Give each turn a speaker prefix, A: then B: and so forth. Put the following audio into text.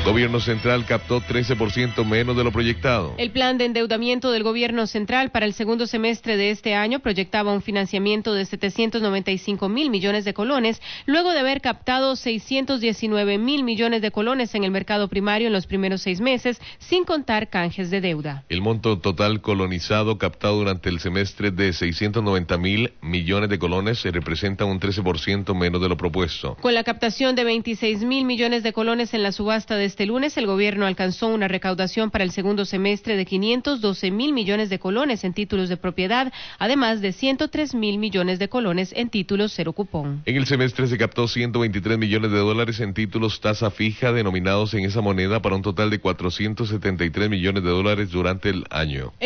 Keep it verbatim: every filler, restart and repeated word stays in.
A: Gobierno central captó trece por ciento menos de lo proyectado.
B: El plan de endeudamiento del gobierno central para el segundo semestre de este año proyectaba un financiamiento de setecientos noventa y cinco mil millones de colones, luego de haber captado seiscientos diecinueve mil millones de colones en el mercado primario en los primeros seis meses, sin contar canjes de deuda.
A: El monto total colonizado captado durante el semestre de seiscientos noventa mil millones de colones se representa un trece por ciento menos de lo propuesto.
B: Con la captación de veintiséis mil millones de colones en la subasta de este lunes, el gobierno alcanzó una recaudación para el segundo semestre de quinientos doce mil millones de colones en títulos de propiedad, además de ciento tres mil millones de colones en títulos cero cupón.
A: En el semestre se captó ciento veintitrés millones de dólares en títulos tasa fija denominados en esa moneda para un total de cuatrocientos setenta y tres millones de dólares durante el año.